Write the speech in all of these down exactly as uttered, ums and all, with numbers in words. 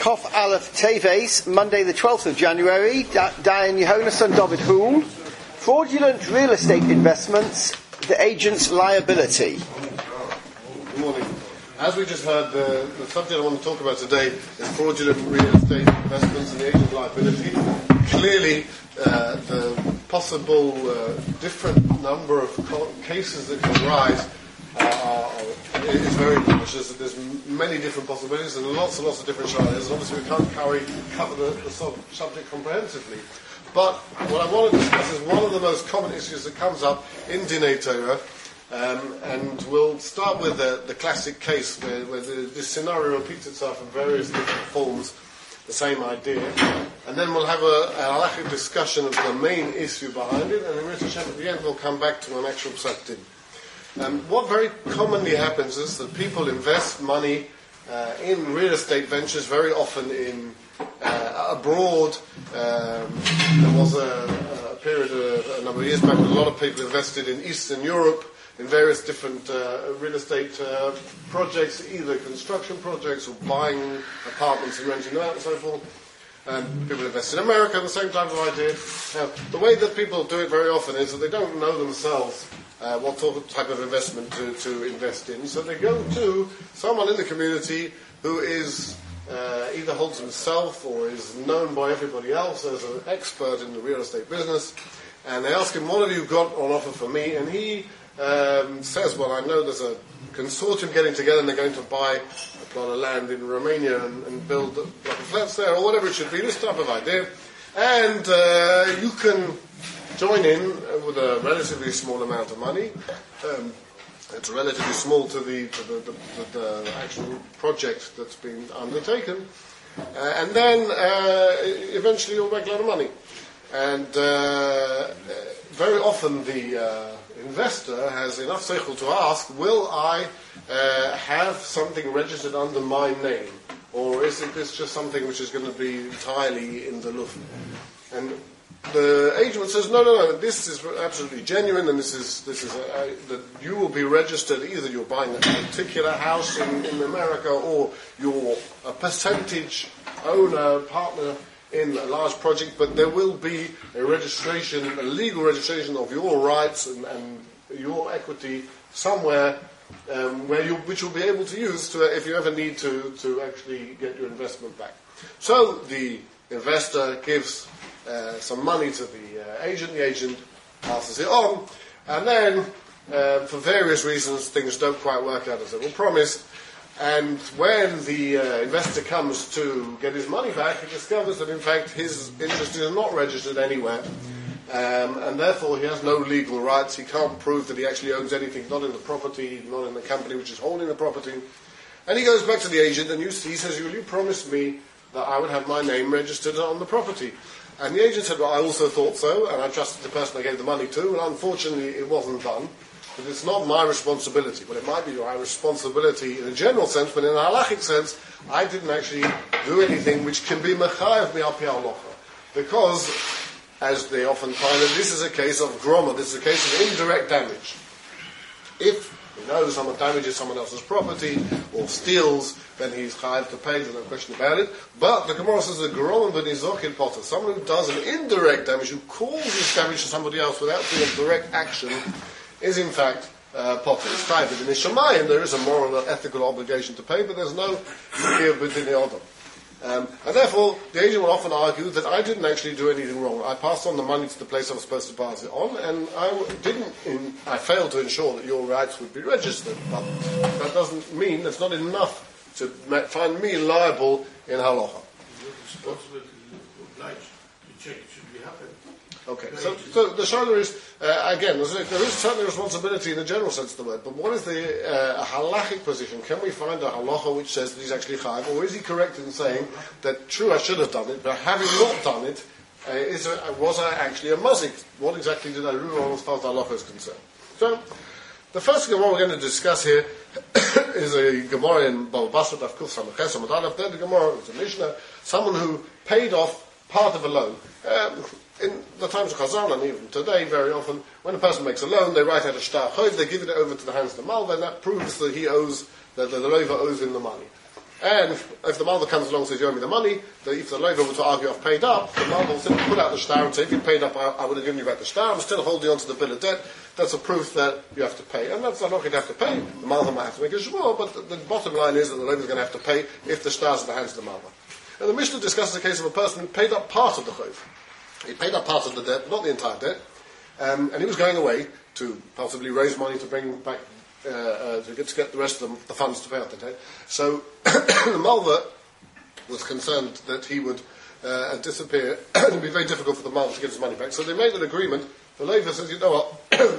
Kof Aleph Teves, Monday the twelfth of January, da- Diane Yehonas and David Hool. Fraudulent real estate investments, the agent's liability. Good morning. As we just heard, the, the subject I want to talk about today is fraudulent real estate investments and the agent's liability. Clearly, uh, the possible uh, different number of co- cases that can arise uh, are, is very large. There's, there's many different possibilities and lots and lots of different scenarios. Obviously, we can't carry, cover the, the sub- subject comprehensively. But what I want to discuss is one of the most common issues that comes up in Dinei Torah. Um, and we'll start with the, the classic case where, where the, this scenario repeats itself in various different forms, the same idea. And then we'll have a, a halachic discussion of the main issue behind it, and in Ritz Hashem at the end we'll come back to an actual psak din. Um, what very commonly happens is that people invest money uh, in real estate ventures, very often in uh, abroad. Um, there was a, a period, a, a number of years back, when a lot of people invested in Eastern Europe, in various different uh, real estate uh, projects, either construction projects or buying apartments and renting them out and so forth. Um, people invest in America, the same type of idea. Now, the way that people do it very often is that they don't know themselves uh, what type of investment to, to invest in, so they go to someone in the community who is uh, either holds himself or is known by everybody else as an expert in the real estate business, and they ask him, what have you got on offer for me? And he Um, says, well, I know there's a consortium getting together and they're going to buy a plot of land in Romania and, and build like a flats there or whatever it should be, this type of idea. And uh, you can join in with a relatively small amount of money. Um, it's relatively small to the to the, the, the, the actual project that's been undertaken. Uh, and then uh, eventually you'll make a lot of money. And uh, very often the uh, investor has enough seichel to ask, will I uh, have something registered under my name? Or is it this just something which is going to be entirely in the luft? And the agent says, no, no, no, this is absolutely genuine, and this is this is a, a, that you will be registered, either you're buying a particular house in, in America or you're a percentage owner, partner in a large project, but there will be a registration, a legal registration of your rights and, and your equity somewhere um, where you, which you'll be able to use to, if you ever need to, to actually get your investment back. So the investor gives uh, some money to the uh, agent, the agent passes it on, and then uh, for various reasons things don't quite work out as they were promised. And when the uh, investor comes to get his money back, he discovers that in fact his interest is not registered anywhere, um, and therefore he has no legal rights. He can't prove that he actually owns anything, not in the property, not in the company which is holding the property. And he goes back to the agent and you, he says, well, you promised me that I would have my name registered on the property. And the agent said, well, I also thought so, and I trusted the person I gave the money to, and unfortunately it wasn't done. But it's not my responsibility. But it might be my responsibility in a general sense, but in a halachic sense, I didn't actually do anything which can be mechayev mi al pi halacha. Because, as they often find it, this is a case of groma, this is a case of indirect damage. If he knows someone damages someone else's property, or steals, then he's chayav to pay, there's no question about it. But the Gemara says that groma b'nizokin potter, someone who does an indirect damage, who causes damage to somebody else without doing a direct action, is in fact uh, potter. It's private. In Shamayim there is a moral or ethical obligation to pay, but there's no here within the order. Um, and therefore, the agent will often argue that I didn't actually do anything wrong. I passed on the money to the place I was supposed to pass it on, and I didn't. In, I failed to ensure that your rights would be registered. But that doesn't mean that's not enough to find me liable in halacha. Responsibility is obliged to check it should be happening. Okay, so, so the shaila is, uh, again, there is certainly responsibility in the general sense of the word, but what is the uh, halachic position? Can we find a halacha which says that he's actually chayav, or is he correct in saying that, true, I should have done it, but having not done it, uh, is a, was I actually a mazik? What exactly did I do wrong as far as the halacha is concerned? So, the first Gemara we're going to discuss here is a Gemara in Bava Basra, Daf Kuf Samaches Amud Aleph. There the Gemara is a Mishnah, someone who paid off part of a loan. Um, In the times of Chazal, and even today, very often, when a person makes a loan, they write out a shtar chayv, they give it over to the hands of the malva, and that proves that he owes, that the loiva owes him the money. And if the Malva comes along and says, you owe me the money, the, if the Loiva were to argue I've paid up, the Malva will simply put out the star and say, if you paid up, I, I would have given you back the star. I'm still holding on to the bill of debt. That's a proof that you have to pay. And that's not going to have to pay. The Malva might have to make a shvur, but the, the bottom line is that the Loiva is going to have to pay if the star's in the hands of the Malva. And the Mishnah discusses the case of a person who paid up part of the chayv. He paid up part of the debt, not the entire debt, um, and he was going away to possibly raise money to bring back Uh, uh, to, get, to get the rest of the, the funds to pay out the debt. So the Malva was concerned that he would uh, disappear and it would be very difficult for the Malva to get his money back. So they made an agreement. The Loiva says, you know what,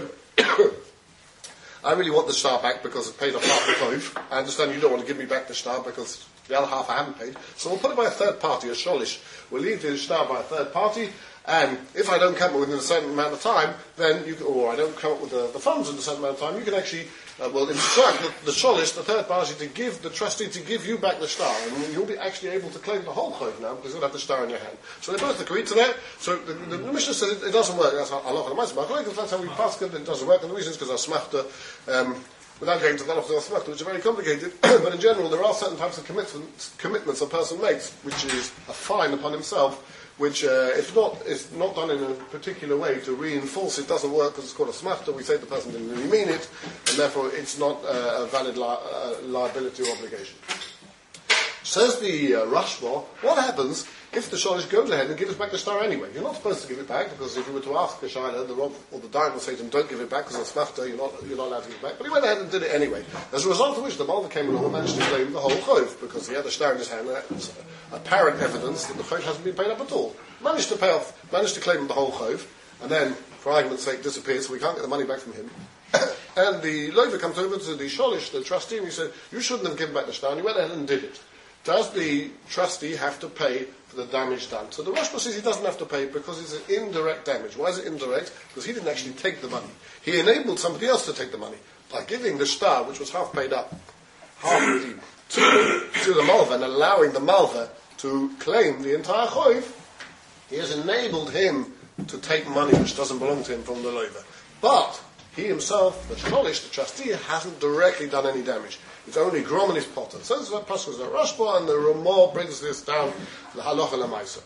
I really want the star back because I paid off half the chayv. I understand you don't want to give me back the star because the other half I haven't paid. So we'll put it by a third party, a sholish. We'll leave the star by a third party. And if I don't come up within a certain amount of time, then you can, or I don't come up with the, the funds in a certain amount of time, you can actually, uh, well, instruct the, the sholish, the third party, to give the trustee to give you back the star, and you'll be actually able to claim the whole chayv now because you'll have the star in your hand. So they both agreed to that. So the, the, the Mishnah says it, it doesn't work. That's how Allah because that's how we pass it. It doesn't work, and the reason is because our smachta. Um, Without going to the halachas of smachta, which are very complicated, but in general there are certain types of commitments, commitments a person makes, which is a fine upon himself, which uh, if not is not done in a particular way to reinforce it doesn't work because it's called a smachta. We say the person didn't really mean it, and therefore it's not uh, a valid li- uh, liability or obligation. Says the uh, Rashba, what happens if the sholish goes ahead and gives back the star anyway? You're not supposed to give it back because if you were to ask the shaila, the Rob or the Dayan will say to him, don't give it back because it's smachta, you're not, you're not allowed to give it back. But he went ahead and did it anyway. As a result of which the Malva came along and managed to claim the whole chayv because he had the star in his hand and that was apparent evidence that the chayv hasn't been paid up at all. Managed to pay off, managed to claim the whole chayv, and then, for argument's sake, disappears so we can't get the money back from him. And the Loiva comes over to the sholish, the trustee, and he said, you shouldn't have given back the star, and he went ahead and did it. Does the trustee have to pay for the damage done? So the Rashba says he doesn't have to pay because it's an indirect damage. Why is it indirect? Because he didn't actually take the money. He enabled somebody else to take the money by giving the star, which was half paid up, half redeemed, to, to the Malva and allowing the Malva to claim the entire chayv. He has enabled him to take money which doesn't belong to him from the Loiva. But he himself, the sholish, the trustee, hasn't directly done any damage. It's only Grom and his potter. So this is what Pasuk is a Rashba, and the Ramah brings this down the Halacha Lamaisa.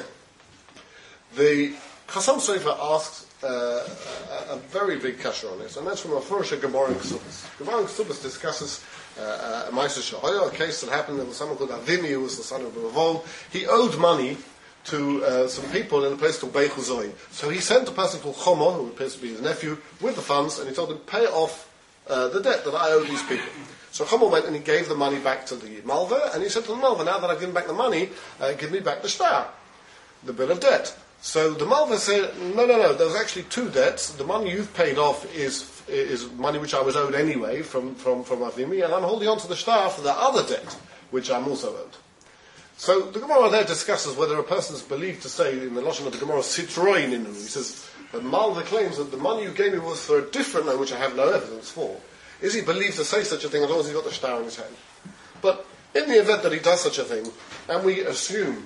The Chasam Sofer asks uh, a, a very big kasha on this, and that's from a Fursha Gemara in Ksubas. Gemara in Ksubas discusses uh, a Maisa Shahoya, a case that happened. There was someone called Avimi, who was the son of Ravol. He owed money to uh, some people in a place called Beichuzoi. So he sent a person called Chomo, who appears to be his nephew, with the funds, and he told him, pay off uh, the debt that I owe these people. So Chomo went and he gave the money back to the Malva, and he said to the Malva, now that I've given back the money, uh, give me back the star, the bill of debt. So the Malva said, no, no, no, there's actually two debts. The money you've paid off is is money which I was owed anyway from, from, from Avimi, and I'm holding on to the star for the other debt, which I'm also owed. So the Gemara there discusses whether a person is believed to say, in the Lashon of the Gemara, Citroin Inu. He says, the Malva claims that the money you gave me was for a different loan, which I have no evidence for. Is he believed to say such a thing as long as he's got the star in his hand? But in the event that he does such a thing, and we assume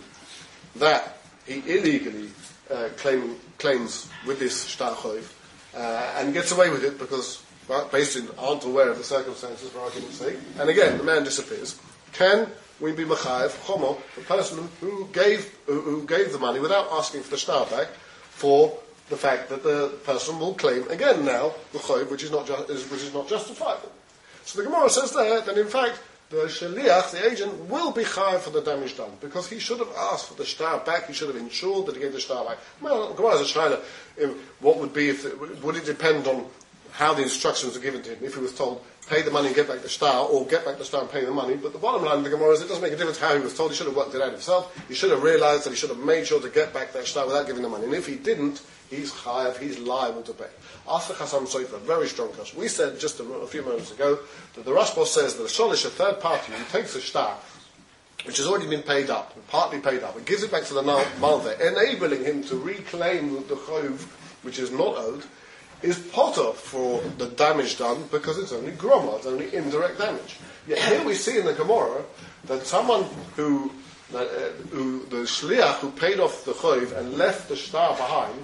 that he illegally uh, claim, claims with this star chayv, uh, and gets away with it because well, basically aren't aware of the circumstances, for argument's sake, and again, the man disappears, can we be machayev chomo, the person who gave, who, who gave the money without asking for the star back, for the fact that the person will claim again now the chayv, which is not ju- is, which is not justifiable. So the Gemara says there that in fact the shaliach, the agent, will be chayav for the damage done because he should have asked for the star back. He should have ensured that he gave the star back. Well, the Gemara is trying to what would be if the, would it depend on how the instructions were given to him? If he was told pay the money and get back the star, or get back the star and pay the money. But the bottom line of the Gemara is it doesn't make a difference how he was told. He should have worked it out himself. He should have realised that he should have made sure to get back that star without giving the money. And if he didn't, he's chayav, he's liable to pay. After Chasam Sofer, very strong case. We said just a, a few moments ago that the Rashba says that a sholish, a third party, who takes a star, which has already been paid up, partly paid up, and gives it back to the Malva, enabling him to reclaim the chayv, which is not owed, is potter for the damage done because it's only groma, it's only indirect damage. Yet here we see in the Gemara that someone who, uh, who the shliach who paid off the chayv and left the star behind,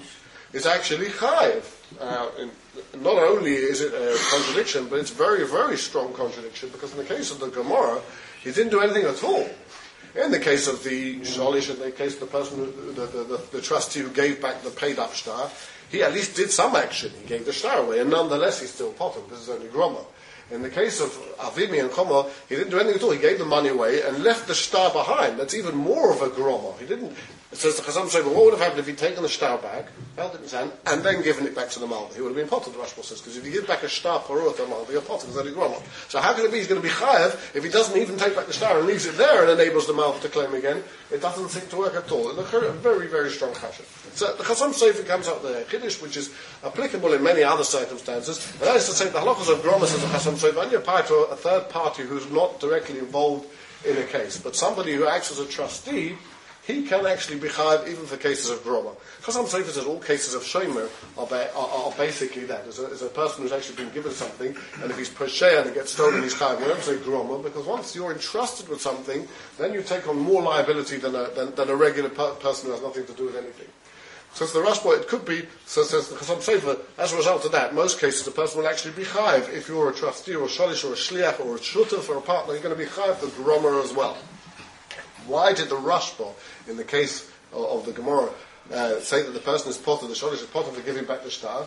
is actually chayiv. Uh, in, not only is it a contradiction, but it's very, very strong contradiction, because in the case of the Gemara, he didn't do anything at all. In the case of the sholish, in the case of the person, who, the, the, the, the trustee who gave back the paid-up shtar, he at least did some action. He gave the shtar away, and nonetheless he's still potter, because it's only groma. In the case of Avimi and Chomer, he didn't do anything at all. He gave the money away and left the shtar behind. That's even more of a groma. He didn't. It says the Chazam say, well, what would have happened if he'd taken the shtar back, held it in his hand, and then given it back to the Malva? He would have been potter, the Rashba says, because if you give back a shtar parur to the Malva, you're potter, because that's a groma. So how can it be he's going to be chayav if he doesn't even take back the shtar and leaves it there and enables the Malva to claim again? It doesn't seem to work at all. And a very, very strong chashav. So the Chazam Sofer comes up with a chiddush, which is applicable in many other circumstances, and that is to say the halachas of groma, says the Chazam Sofer, only apply to a third party who's not directly involved in a case, but somebody who acts as a trustee, he can actually be chayav even for cases of groma. Chazam Sofer says all cases of shomer are, ba- are, are basically that. As a, as a person who's actually been given something, and if he's posheya and it gets stolen, he's chayav. We don't say groma, because once you're entrusted with something, then you take on more liability than a, than, than a regular per- person who has nothing to do with anything. Says the Rashba, it could be, so says the Chazam Sofer, as a result of that, most cases the person will actually be chayav. If you're a trustee or a shalish or a shliach or a shutaf or a partner, you're going to be chayav for groma as well. Why did the Rashba, in the case of, of the Gemara, uh, say that the person is potter, the shalish is potter for giving back the shtar?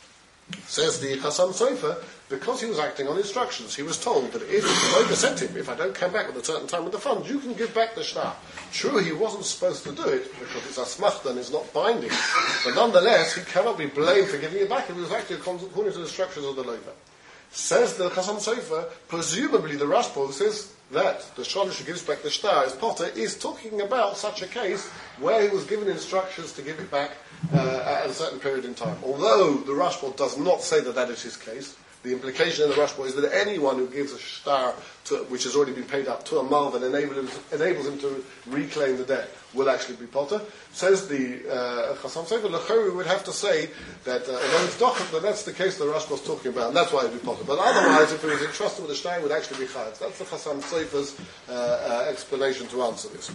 Says the Chazam Sofer, because he was acting on instructions. He was told that if the Loiva said to him, if I don't come back with a certain time with the funds, you can give back the shtar. True, he wasn't supposed to do it, because it's asmachta and it's not binding. But nonetheless, he cannot be blamed for giving it back if he was acting according to the instructions of the Loiva. Says the Chazam Sofer, presumably the Rashba says that the shalish who gives back the shtar, his potter, is talking about such a case where he was given instructions to give it back uh, at a certain period in time. Although the Rashba does not say that that is his case, the implication in the Rashba is that anyone who gives a shtar to, which has already been paid up to a malv and enable him, enables him to reclaim the debt will actually be potter. Says the Chazam Sofer, Lechori would have to say that uh, although it's dochak, that that's the case the Rashba was talking about, and that's why it would be potter. But otherwise, if he was entrusted with the shtar, it would actually be chayav. That's the Chazam Sofer's uh, uh, explanation to answer this.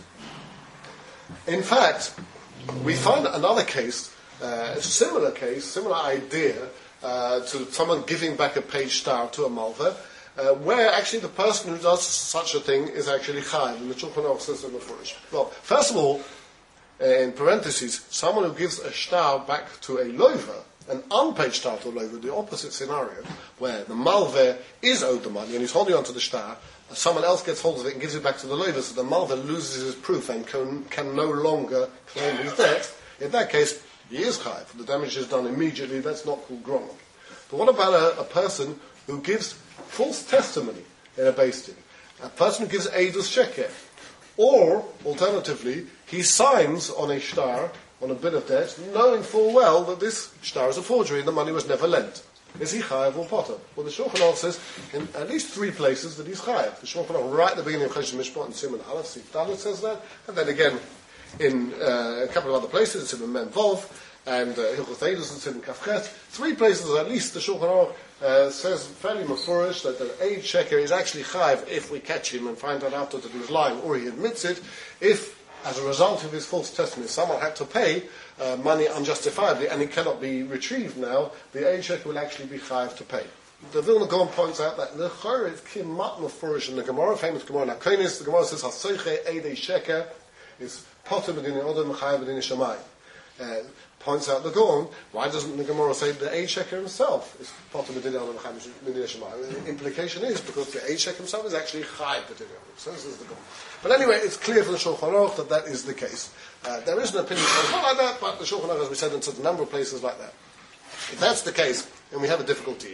In fact, we find another case, uh, a similar case, similar idea, uh, to someone giving back a paid shtar to a malva, uh, where actually the person who does such a thing is actually chayav, and the Shulchan Aruch says in the Furish. Well, first of all, uh, in parentheses, someone who gives a shtar back to a loiva, an unpaid shtar to a loiva, the opposite scenario, where the malva is owed the money and he's holding on to the shtar, someone else gets hold of it and gives it back to the loiva, so the malva loses his proof and can, can no longer claim his debt. In that case, he is chayav. The damage is done immediately. That's not called groma. But what about a, a person who gives false testimony in a beis din? A person who gives eidus sheker, or alternatively, he signs on a shtar, on a bill of debt, knowing full well that this shtar is a forgery and the money was never lent. Is he chayav or potter? Well, the Shulchan Aruch says in at least three places that he's chayav. The Shulchan Aruch, right at the beginning of Choshen Mishpat and Siman Aleph, Sif Dalet says that, and then again in uh, a couple of other places, it's in Mem Vov, and Hilchot Eidus, it's in Kafchet. Three places at least the Shulchan Aruch uh, says fairly mafurish that the aid checker is actually chayav if we catch him and find out after that he was lying, or he admits it, if as a result of his false testimony someone had to pay uh, money unjustifiably and it cannot be retrieved now, the aid checker will actually be chayav to pay. The Vilna Gaon points out that the Chayr is kimat mafurish in the Gemara, famous Gemara Nakonis, the Gemara says hasoiche eidei sheker is potter b'dinei odom chayav b'dinei shamayim. Uh, points out the Gaon, why doesn't the Gemara say the aid checker himself is potter b'dinei odom chayav b'dinei shamayim? The implication is because the aid checker himself is actually chayav b'dinei odom. So this is the Gaon. But anyway, it's clear from the Shulchan Aruch that that is the case. Uh, there is an opinion not like that, but the Shulchan Aruch, as we said, in a number of places like that. If that's the case, then we have a difficulty here.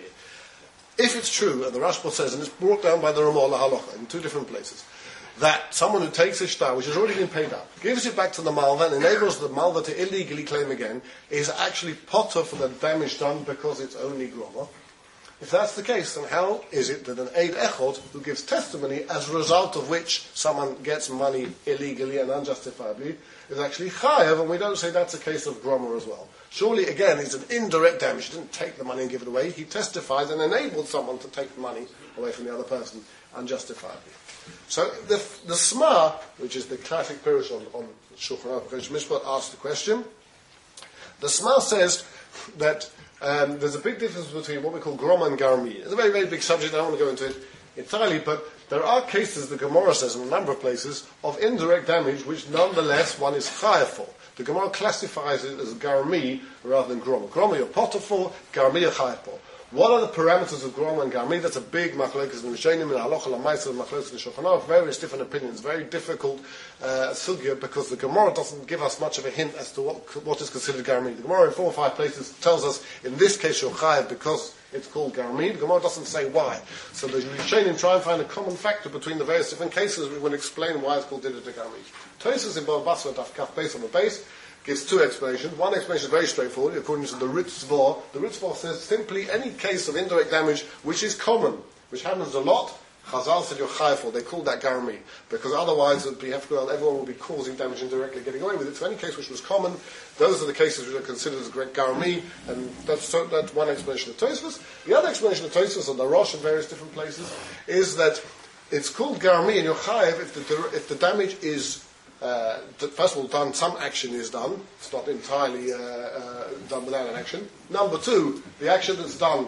If it's true, and the Rashba says, and it's brought down by the Ramah Halacha in two different places, that someone who takes a shtar, which has already been paid up, gives it back to the malva and enables the malva to illegally claim again, is actually potter for the damage done because it's only groma. If that's the case, then how is it that an Eid Echod, who gives testimony as a result of which someone gets money illegally and unjustifiably, is actually chayav, and we don't say that's a case of groma as well? Surely, again, it's an indirect damage. He didn't take the money and give it away. He testified and enabled someone to take the money away from the other person unjustifiably. So the, the Sma, which is the classic Pirush on, on Shulchan Aruch Mishpat, asks the question, The Sma says that um, there's a big difference between what we call Groma and Garmi. It's a very, very big subject, I don't want to go into it entirely, but there are cases, the Gemara says in a number of places, of indirect damage which nonetheless one is chayav for. The Gemara classifies it as Garmi rather than Groma. Groma you're potter for, Garmi you're chayav for. What are the parameters of Groma and Garmi? That's a big machlokes in Rishonim and halacha l'maisa and machlokes in Shulchan Aruch. Various different opinions, very difficult uh, sugya, because the Gemara doesn't give us much of a hint as to what what is considered Garmi. The Gemara in four or five places tells us in this case you're chayav because it's called Garmi. The Gemara doesn't say why. So the Rishonim try and find a common factor between the various different cases. We will explain why it's called Dida de Garmi. Tosfos in Bava Basra Daf Kaf Beis on the base gives two explanations. One explanation is very straightforward, according to the Ritzvah. The Ritzvah says simply any case of indirect damage which is common, which happens a lot, Chazal said you're chayav for. They call that Garmi, because otherwise it would be, everyone will be causing damage indirectly, getting away with it. So any case which was common, those are the cases which are considered as great Garmi, and that's, so that's one explanation of Tosfos. The other explanation of Tosfos, on the Rosh in various different places, is that it's called Garmi and you're chayav if the, if the damage is Uh, first of all, done, some action is done. It's not entirely uh, uh, done without an action. Number two, the action that's done,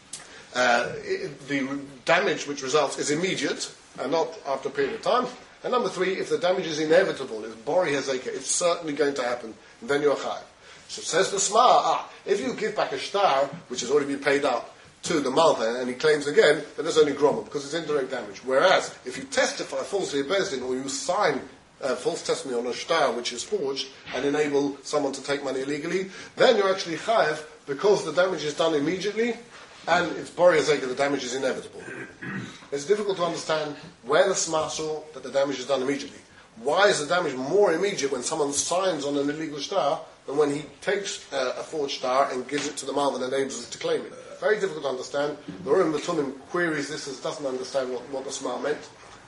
uh, it, the damage which results is immediate and not after a period of time. And number three, if the damage is inevitable, it's bori hazeka, it's certainly going to happen, then you're chayav. So it says the Sma, ah, if you give back a star which has already been paid up to the Malva and he claims again, then there's only groma because it's indirect damage. Whereas if you testify falsely at Bezdin or you sign Uh, false testimony on a shtar which is forged and enable someone to take money illegally, then you're actually chayav because the damage is done immediately and it's bori hazeka, the damage is inevitable. It's difficult to understand where the Sma saw that the damage is done immediately. Why is the damage more immediate when someone signs on an illegal shtar than when he takes uh, a forged shtar and gives it to the Malva and enables it to claim it? Very difficult to understand. The Urim Batunim queries this, as doesn't understand what, what the Sma meant.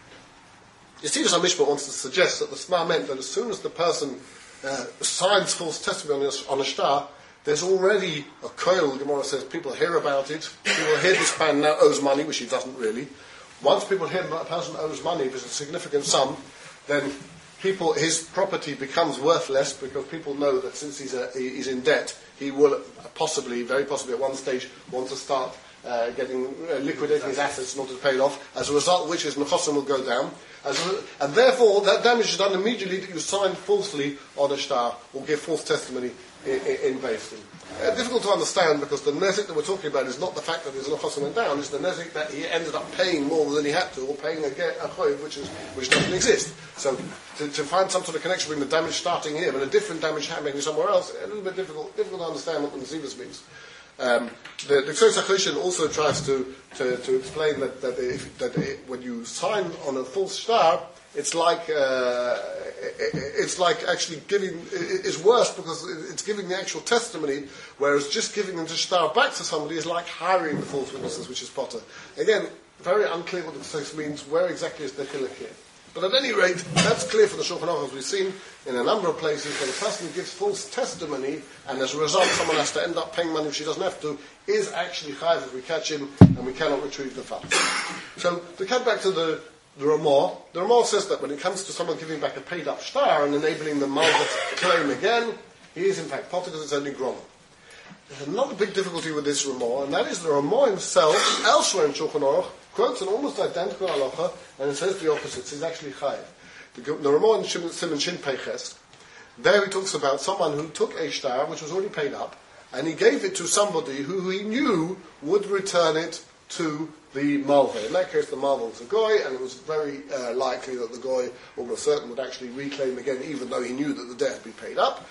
Yesivas HaMishpat wants to suggest that the Sma meant that as soon as the person uh, signs false testimony on a shtar, there's already a koil. The Gemara says people hear about it. People hear this man now owes money, which he doesn't really. Once people hear that a person owes money, if it's a significant sum, then people, his property becomes worthless because people know that since he's, a, he's in debt, he will possibly, very possibly at one stage, want to start uh, getting uh, liquidating his assets in order to pay it off. As a result, which his nechosim will go down. As a, and therefore, that damage is done immediately that you sign falsely on a shtar or give false testimony in, in, in Beis Din. Uh, difficult to understand because the nezik that we're talking about is not the fact that his nechosim went down, it's the nezik that he ended up paying more than he had to, or paying a, a choiv which is which doesn't exist. So to, to find some sort of connection between the damage starting here and a different damage happening somewhere else, a little bit difficult, difficult to understand what the Nesivos means. Um, the the Ksotz HaChoshen also tries to, to, to explain that that, if, that it, when you sign on a false shtar, it's like uh, it, it's like actually giving. It, it's worse because it's giving the actual testimony, whereas just giving the shtar back to somebody is like hiring the false witnesses, which is potter. Again, very unclear what the Ksotz means. Where exactly is the chiluk here? But at any rate, that's clear from the Shulchan Aruch, as we've seen in a number of places, that a person who gives false testimony, and as a result someone has to end up paying money which he doesn't have to, is actually chayav if we catch him, and we cannot retrieve the funds. So, to come back to the, the Ramah, the Ramah says that when it comes to someone giving back a paid-up shtar and enabling the Malva to claim again, he is in fact potter because it's only groma. There's another big difficulty with this Ramah, and that is the Ramah himself, elsewhere in Shulchan Aruch, quotes an almost identical halacha, and it says the opposite. He's actually chayav. The, the Ramah in Siman Shin Peiches, there he talks about someone who took a shtar which was already paid up, and he gave it to somebody who he knew would return it to the Malva. In that case, the Malva was a goy, and it was very uh, likely that the goy, almost certain, would actually reclaim again, even though he knew that the debt had been paid up.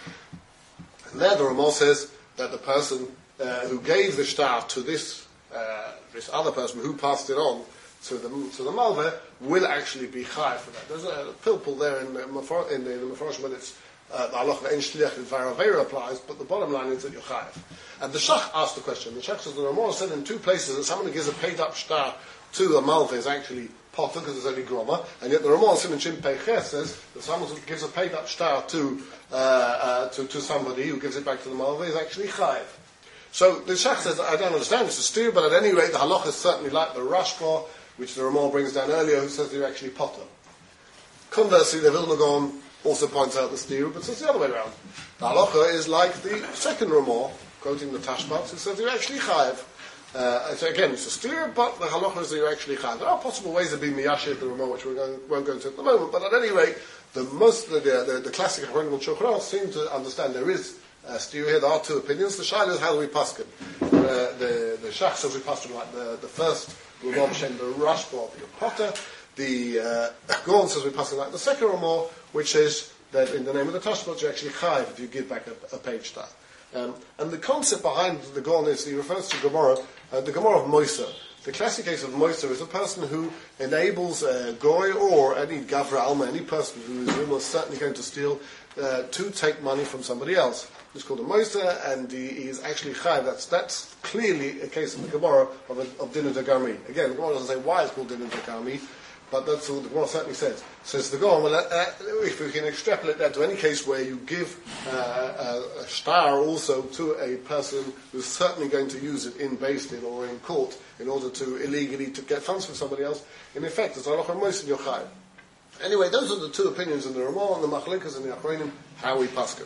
And there, the Ramah says that the person uh, who gave the shtar to this uh, this other person who passed it on to the to the Malva will actually be chayav for that. There's a pilpul there in the in the, in the Mepharshim, but it's uh, the halacha ein shliach v'aravera applies, but the bottom line is that you're chayav. And the Shach asked the question. The Shach says the Ramah said in two places that someone who gives a paid up shtar to a Malva is actually potter because it's only groma, and yet the Ramah in Shin Peiches says that someone who gives a paid up shtar to uh, uh, to to somebody who gives it back to the Malva is actually chayav. So the Shach says, I don't understand, it's a steer, but at any rate, the halacha is certainly like the Rashba, which the Ramah brings down earlier, who says they're actually potter. Conversely, the Vilna Gaon also points out the stira, but it's the other way around. The halacha is like the second Ramah, quoting the Tashbats, who says you're actually chayiv. Uh, so again, it's a stira, but the halacha is that you're actually chayiv. There are possible ways of being miyashir the Ramah, which we won't go into at the moment, but at any rate, the most the the, the classic Achronim and Shulchan Aruch seem to understand there is a stira here. There are two opinions. The shaila is how do we paskin. Uh, the the shach says we paskin like the the first Ramah B'Shem the Rashba of your potter. The uh, Gaon says we paskin like the second Ramah, which is that in the name of the Tashbot you're actually chayiv if you give back a, a page star. Um, and the concept behind the Gaon is he refers to Gemara, uh, the Gemara of Moisa. The classic case of Moisa is a person who enables a goy or any gavra alma, any person who is almost certainly going to steal, uh, to take money from somebody else. It's called a Moisa, and he, he is actually chayiv. That's that's clearly a case in the Gemara of, a, of Dinah Dagarmi. Again, the Gemara doesn't say why it's called Dinah Dagarmi, but that's what the Gemara certainly says. Says the Gaon, well, uh, if we can extrapolate that to any case where you give uh, a, a star also to a person who's certainly going to use it in Beis Din or in court in order to illegally to get funds from somebody else, in effect, it's halacha mois in your chayiv. Anyway, those are the two opinions in the Ramah and the Machlekas and the Achronim, how we paskin.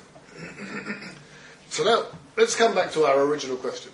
So now, let's come back to our original question.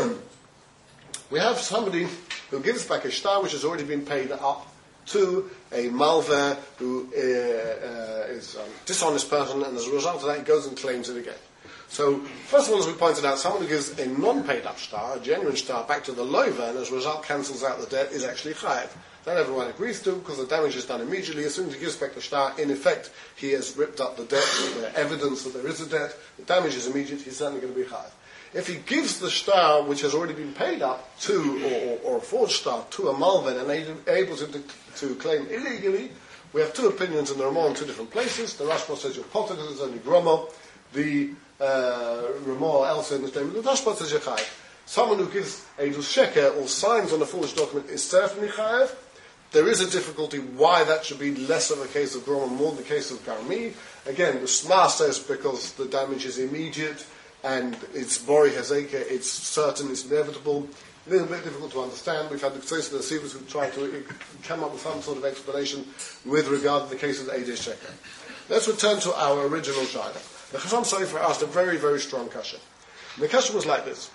We have somebody who gives back a star which has already been paid up to a malver who uh, uh, is a dishonest person, and as a result of that, he goes and claims it again. So, first of all, as we pointed out, someone who gives a non-paid up star, a genuine star, back to the lover, and as a result cancels out the debt, is actually chayiv. That everyone agrees to, because the damage is done immediately. As soon as he gives back the star, in effect, he has ripped up the debt, the evidence that there is a debt, the damage is immediate, he's certainly going to be chayiv. If he gives the star, which has already been paid up to, or, or, or a forged star, to a malven, and enables him to, to claim illegally, we have two opinions in the Ramah in two different places. The Rashba says you're potter because it's only groma. The uh, Ramah elsewhere in the statement, the Rashba says you're chayiv. Someone who gives a sheker or signs on a forged document is certainly chayiv. There is a difficulty why that should be less of a case of groma, more the case of garmi. Again, the Shema says because the damage is immediate, and it's bori hazeka, it's certain, it's inevitable. A little bit difficult to understand. We've had the Tzos and the Sivas who tried to come up with some sort of explanation with regard to the case of the Eidesh Sheker. Let's return to our original Shaila. The Chasam Sofer asked a very, very strong kasha. The kasha was like this.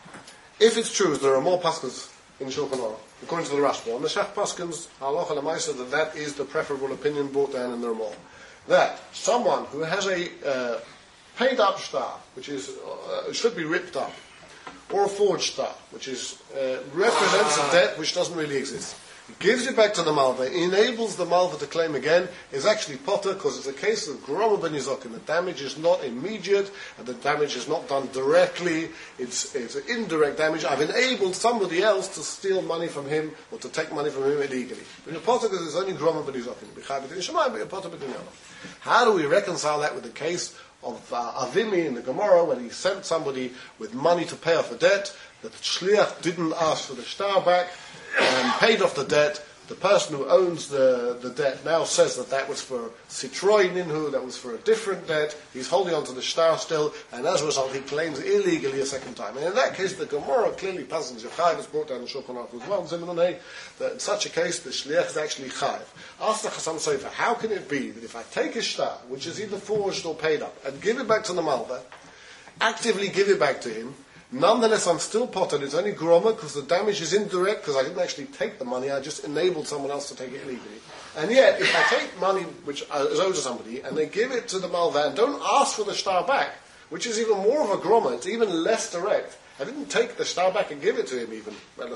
If it's true that there are more paskins in Shulchan Aruch, according to the Rashba, and the Shach paskins, halacha l'maisa, that that is the preferable opinion brought down in the Ramah, that someone who has a uh, paid up star, which is uh, should be ripped up, or a forged star, which is uh, represents a debt which doesn't really exist, gives it back to the malva, enables the malva to claim again, is actually potter because it's a case of groma ben yizokim. The damage is not immediate, and the damage is not done directly. It's it's an indirect damage. I've enabled somebody else to steal money from him or to take money from him illegally. But you're potter because it's only groma ben yizokim. How do we reconcile that with the case of uh, Avimi in the Gemara when he sent somebody with money to pay off a debt, that the shliach didn't ask for the star back and paid off the debt? The person who owns the, the debt now says that that was for Citroy Ninhu, that was for a different debt. He's holding on to the star still, and as a result he claims illegally a second time. And in that case the Gemara clearly passes Yochai, was brought down in Shulchan Aruch as well, that in such a case the shliach is actually chayiv. Ask the Chasam Sofer, how can it be that if I take a star, which is either forged or paid up, and give it back to the malva, actively give it back to him, nonetheless I'm still potted, it's only groma because the damage is indirect, because I didn't actually take the money, I just enabled someone else to take it illegally. And yet, if I take money which is owed to somebody, and they give it to the malva and don't ask for the star back, which is even more of a groma, it's even less direct. I didn't take the star back and give it to him even.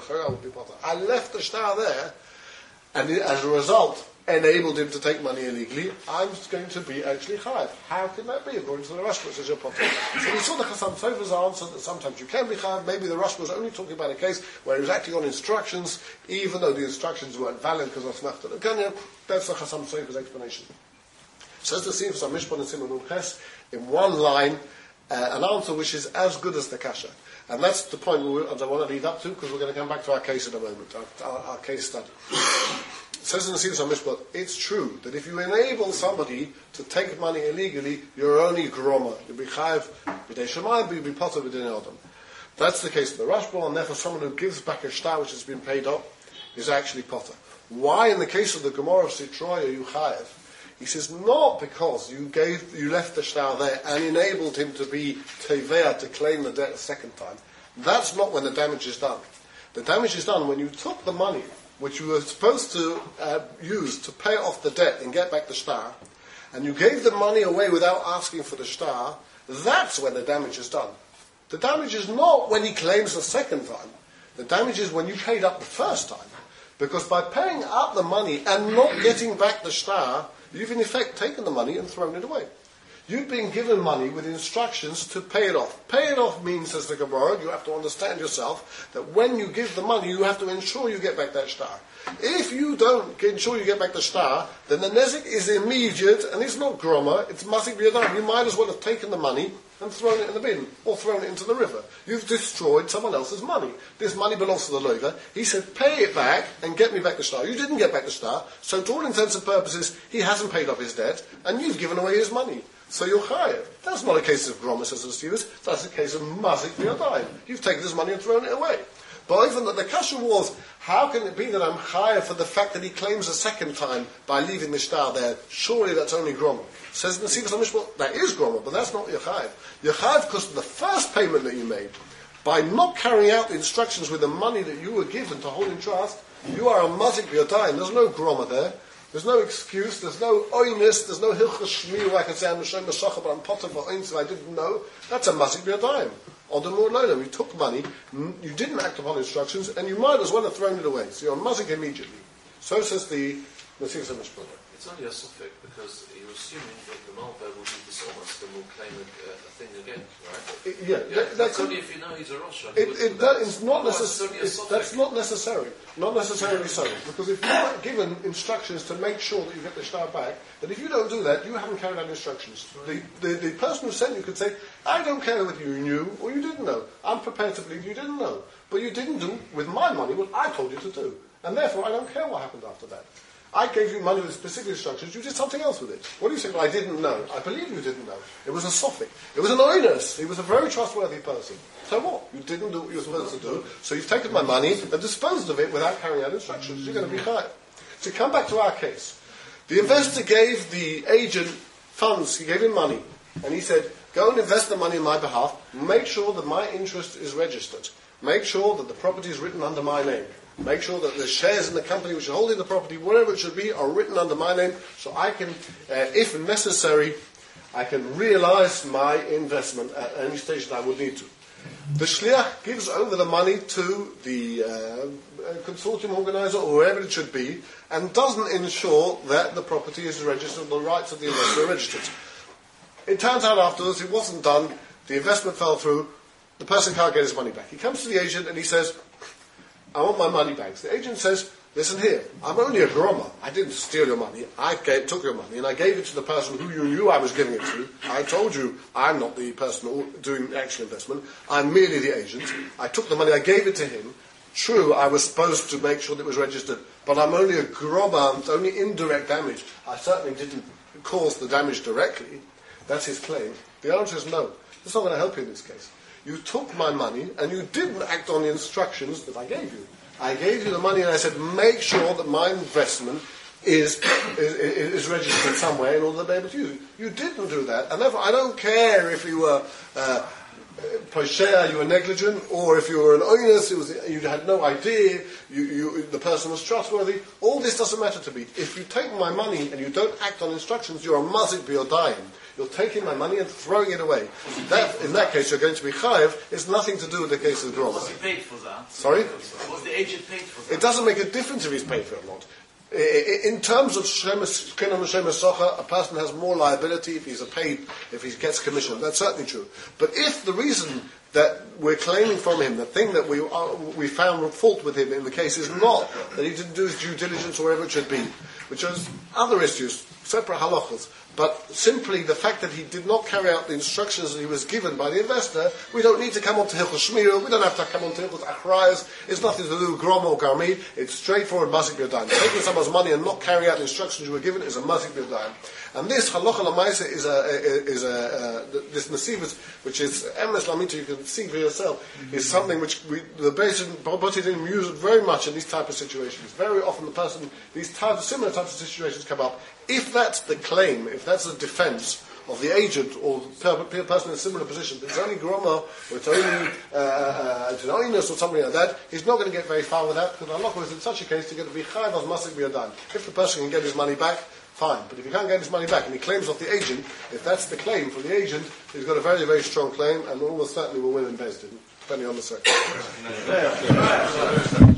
I left the star there, and as a result, enabled him to take money illegally. I'm going to be actually chayiv. How can that be? According to the Rashba, says your potter. So we saw the Chasam Sofer's answer that sometimes you can be chayiv. Maybe the Rashba was only talking about a case where he was acting on instructions, even though the instructions weren't valid because of Smachta L'Kanya. That's the Chasam Sofer's explanation. Says the Sivas HaMishpon and Simon Ches in one line, uh, an answer which is as good as the kasha. And that's the point we will, I want to lead up to, because we're going to come back to our case in a moment, our, our, our case study. It says in the Sivas HaMishpon, it's true that if you enable somebody to take money illegally, you're only groma. You'll be chayiv b'dei shemayim, but you'll be potter b'dei adam. That's the case of the Rashba, and therefore someone who gives back a shtar which has been paid up is actually potter. Why in the case of the Gemara of Sitroy are you chayiv? He says, not because you gave, you left the shtar there and enabled him to be teveah, to claim the debt a second time. That's not when the damage is done. The damage is done when you took the money, which you were supposed to uh, use to pay off the debt and get back the shtar, and you gave the money away without asking for the shtar. That's when the damage is done. The damage is not when he claims the second time. The damage is when you paid up the first time. Because by paying up the money and not getting back the shtar, you've in effect taken the money and thrown it away. You've been given money with instructions to pay it off. Pay it off means, says the Gemara, you have to understand yourself that when you give the money, you have to ensure you get back that shtar. If you don't ensure you get back the shtar, then the nezik is immediate, and it's not groma, it's masik b'yadayim. You might as well have taken the money and thrown it in the bin, or thrown it into the river. You've destroyed someone else's money. This money belongs to the loiver. He said, pay it back and get me back the shtar. You didn't get back the shtar, so to all intents and purposes, he hasn't paid off his debt, and you've given away his money. So you're chayav. That's not a case of groma, says the students. That's a case of mazik b'yadayim. You've taken his money and thrown it away. But even that the kasha was, how can it be that I'm chayav for the fact that he claims a second time by leaving the shtar there? Surely that's only groma. Says the Nesivos HaMishpah, that is groma, but that's not your chayav. You're chayav because of the first payment that you made. By not carrying out the instructions with the money that you were given to hold in trust, you are a mazik b'yadayim. There's no groma there. There's no excuse, there's no oinus, there's no hilchas shmi where I can say I'm Moshe Mashacha, but I'm potter for oinus, I didn't know. That's a mazik b'yadayim. On the more low, you took money, you didn't act upon instructions, and you might as well have thrown it away. So you're mazik immediately. So says the Nesivos HaMishpah. It's only a suffix because you're assuming that the Malva will be dishonest and will claim a, a thing again, right? It, yeah, yeah that, that's that's only if you know he's a Rosh. It, it, that is not necessary. It's That's not necessary. Not necessarily so. Because if you're given instructions to make sure that you get the shtar back, then if you don't do that, you haven't carried out instructions. The, the, the person who sent you could say, I don't care whether you knew or you didn't know. I'm prepared to believe you didn't know. But you didn't do with my money what I told you to do. And therefore I don't care what happened after that. I gave you money with specific instructions, you did something else with it. What do you say? Well, I didn't know. I believe you didn't know. It was a sophic. It was an oinus. He was a very trustworthy person. So what? You didn't do what you were supposed to do, so you've taken my money and disposed of it without carrying out instructions. You're going to be high. To come back to our case, the investor gave the agent funds, he gave him money, and he said, go and invest the money on my behalf, make sure that my interest is registered. Make sure that the property is written under my name. Make sure that the shares in the company which are holding the property, whatever it should be, are written under my name, so I can, uh, if necessary, I can realise my investment at any stage that I would need to. The shliach gives over the money to the uh, consortium organizer, or wherever it should be, and doesn't ensure that the property is registered, the rights of the investor are registered. It turns out afterwards it wasn't done, the investment fell through, the person can't get his money back. He comes to the agent and he says, I want my money back. The agent says, listen here, I'm only a groma. I didn't steal your money. I gave, took your money and I gave it to the person who you knew I was giving it to. I told you I'm not the person doing the actual investment. I'm merely the agent. I took the money, I gave it to him. True, I was supposed to make sure that it was registered, but I'm only a groma. It's only indirect damage. I certainly didn't cause the damage directly. That's his claim. The answer is no. It's not going to help you in this case. You took my money and you didn't act on the instructions that I gave you. I gave you the money and I said, make sure that my investment is, is, is registered somewhere in order to be able to use it. You didn't do that, and therefore I don't care if you were uh, poshea, you were negligent, or if you were an oinus, it was, you had no idea, you, you, the person was trustworthy. All this doesn't matter to me. If you take my money and you don't act on instructions, you're a mazik b'yodayim. You're taking my money and throwing it away. That, in that case, you're going to be chayev. It's nothing to do with the case of the groma. Was he paid for that? Sorry? Was the agent paid for that? It doesn't make a difference if he's paid for it or not. In terms of Shemus Socha, a person has more liability if he's a paid, if he gets commission. That's certainly true. But if the reason that we're claiming from him, the thing that we are, we found fault with him in the case is not that he didn't do his due diligence or whatever it should be, which is other issues, separate halachas, but simply the fact that he did not carry out the instructions that he was given by the investor, we don't need to come on to Hilchos Shmira, we don't have to come on to Hilchos Achrayas, it's nothing to do with Grom or Garmi, it's straightforward mazik b'yodayim. Taking someone's money and not carrying out the instructions you were given is a mazik b'yodayim. And this halacha l'maisa is a, is a, uh, this nesivus, which is emes lamita, you can see for yourself, is something which we, the Beis Din use very much in these type of situations. Very often the person, these types, similar types of situations come up. If that's the claim, if that's the defence of the agent or the person in a similar position, but it's only groma, or it's only uh, uh, it's an oinus or something like that, he's not going to get very far with that, because Allah is in such a case to get to be chayv of masik b'yadan. If the person can get his money back, fine. But if he can't get his money back and he claims off the agent, if that's the claim for the agent, he's got a very, very strong claim and almost certainly will win in Beis Din, depending on the circumstances.